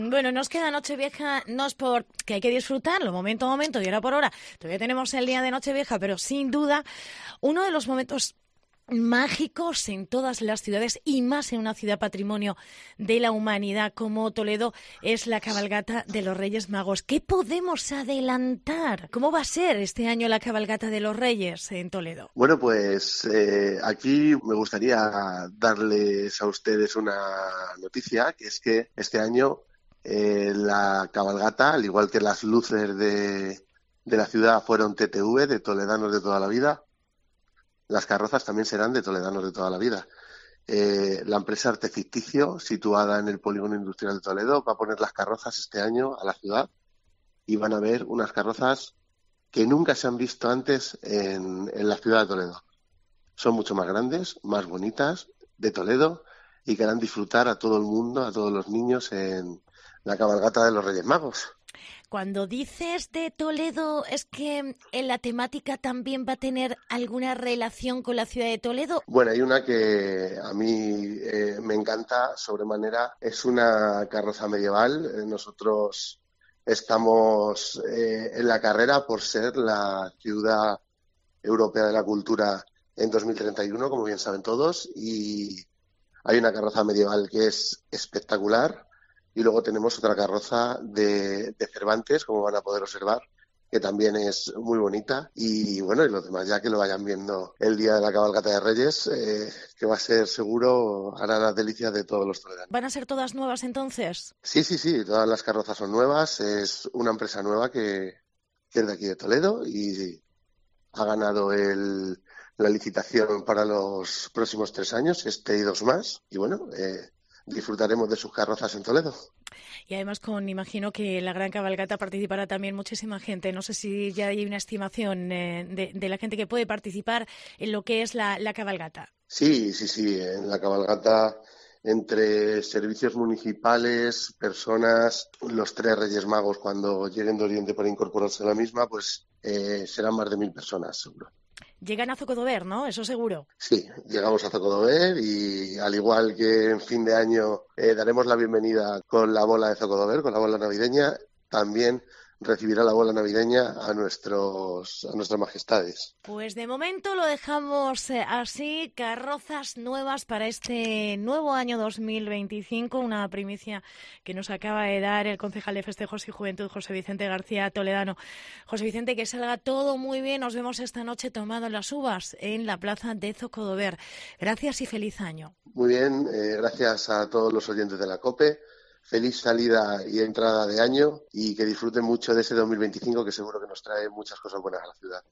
Bueno, nos queda Nochevieja, no es por que hay que disfrutarlo momento a momento y hora por hora. Todavía tenemos el día de Nochevieja, pero sin duda uno de los momentos mágicos en todas las ciudades y más en una ciudad patrimonio de la humanidad como Toledo es la cabalgata de los Reyes Magos. ¿Qué podemos adelantar? ¿Cómo va a ser este año la cabalgata de los Reyes en Toledo? Bueno, pues aquí me gustaría darles a ustedes una noticia, que es que este año la cabalgata, al igual que las luces de la ciudad fueron TTV, de toledanos de toda la vida, las carrozas también serán de toledanos de toda la vida. La empresa Arte Ficticio, situada en el Polígono Industrial de Toledo, va a poner las carrozas este año a la ciudad y van a ver unas carrozas que nunca se han visto antes en la ciudad de Toledo. Son mucho más grandes, más bonitas, de Toledo, y que harán disfrutar a todo el mundo, a todos los niños en la cabalgata de los Reyes Magos. Cuando dices de Toledo, ¿es que en la temática también va a tener alguna relación con la ciudad de Toledo? Bueno, hay una que a mí me encanta sobremanera. Es una carroza medieval. Nosotros estamos en la carrera por ser la ciudad europea de la cultura en 2031, como bien saben todos, y hay una carroza medieval que es espectacular. Y luego tenemos otra carroza de Cervantes, como van a poder observar, que también es muy bonita. Y bueno, y los demás ya que lo vayan viendo el día de la cabalgata de Reyes, que va a ser seguro, hará las delicias de todos los toledanos. ¿Van a ser todas nuevas entonces? Sí, todas las carrozas son nuevas. Es una empresa nueva que es de aquí de Toledo y ha ganado la licitación para los próximos 3 años, este y 2 más. Y bueno, disfrutaremos de sus carrozas en Toledo. Y además imagino que en la gran cabalgata participará también muchísima gente. No sé si ya hay una estimación de la gente que puede participar en lo que es la cabalgata. Sí. En la cabalgata, entre servicios municipales, personas, los 3 Reyes Magos, cuando lleguen de Oriente para incorporarse a la misma, pues serán más de 1.000 personas, seguro. Llegan a Zocodover, ¿no? Eso seguro. Sí, llegamos a Zocodover y al igual que en fin de año daremos la bienvenida con la bola de Zocodover, con la bola navideña, también recibirá la bola navideña a nuestras majestades. Pues de momento lo dejamos así, carrozas nuevas para este nuevo año 2025, una primicia que nos acaba de dar el concejal de Festejos y Juventud, José Vicente García Toledano. José Vicente, que salga todo muy bien, nos vemos esta noche tomando las uvas en la plaza de Zocodover. Gracias y feliz año. Muy bien, gracias a todos los oyentes de la COPE. Feliz salida y entrada de año y que disfruten mucho de ese 2025 que seguro que nos trae muchas cosas buenas a la ciudad.